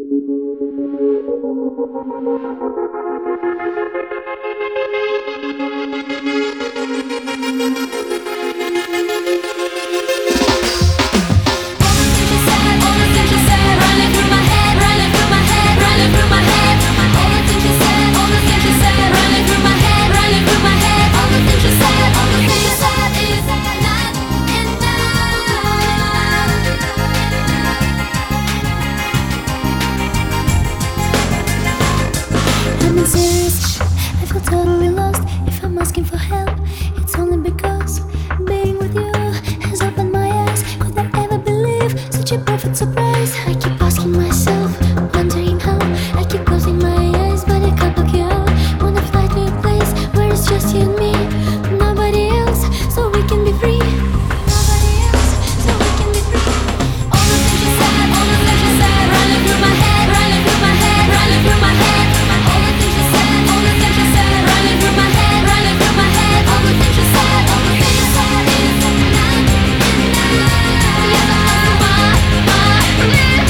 I'm being serious, I feel totally lost. If I'm asking for help, it's only because being with you has opened my eyes. Could I ever believe such a perfect surprise? I keep asking myself, wondering how. I keep closing my eyes, but I can't block you out. Wanna fly to a place where it's just you and me, nobody else, so we can be free. Nobody else, so we can be free. All the things you said, all the things you said, running through my head, running through my head, running through my head. All the things you said, all the things you said, running through my head, running through my head. All the things you said, all the things you said is not enough. Yes, I know my lips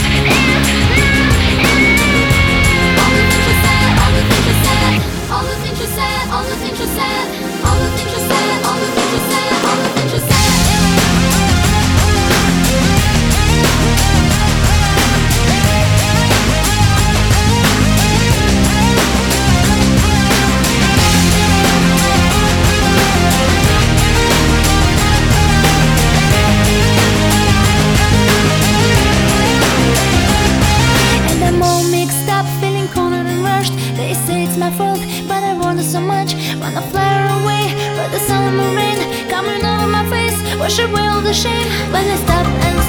all the things you said, all the things you said, all the things you said, all the things you said, all the things you said, all the things you said, all the things you said. And I'm all mixed up, feeling cornered and rushed. They say it's my fault, but I want it so much. Wanna fly away, but the sun and the rain coming over my face, wash away all the shame. But I stop and